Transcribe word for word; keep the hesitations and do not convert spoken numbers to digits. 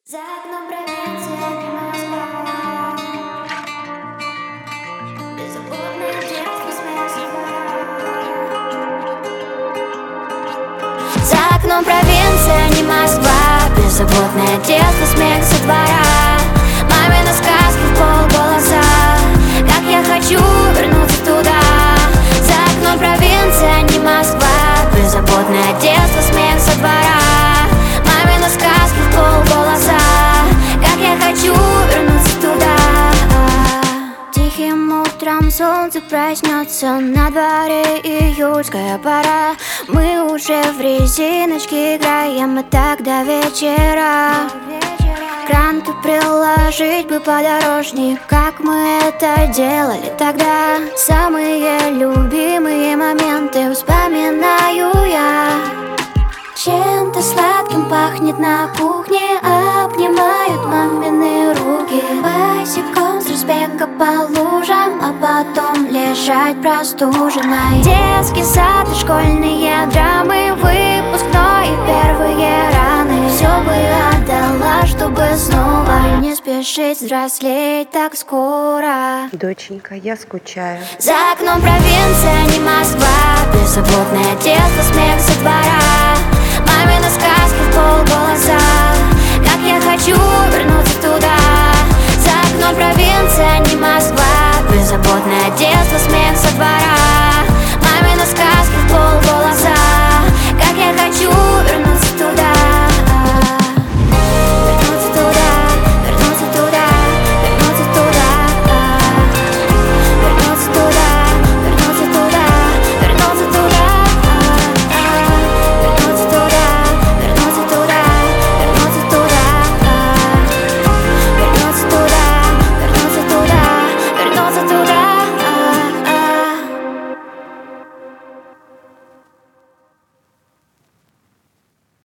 За окном провинция, не Москва. Беззаботное детство, смех со двора. За окном провинция, не Москва. Беззаботное детство, смех со двора. Мамины сказки в полголоса. Как я хочу вернуться туда. За окном провинция, не Москва. Беззаботное детство, смех со двора. Мамины сказки в полголоса. Как я хочу вернуться туда. Тихим утром солнце проснется, на дворе июльская пора. Мы уже в резиночке играем, и так до вечера. Кранты приложить бы подорожник, как мы это делали тогда. Самые любимые моменты вспоминаю я. Чем-то сладким пахнет на кухне, обнимают мамины руки. Босиком с разбега по лужам, а потом лежать простуженной. Детский сад и школьные драмы, выпускной и первые раны. Все бы отдала, чтобы снова не спешить взрослеть так скоро. Доченька, я скучаю. За окном провинция, не Москва. Беззаботное детство, смех со двора. Мамины сказки в полголоса.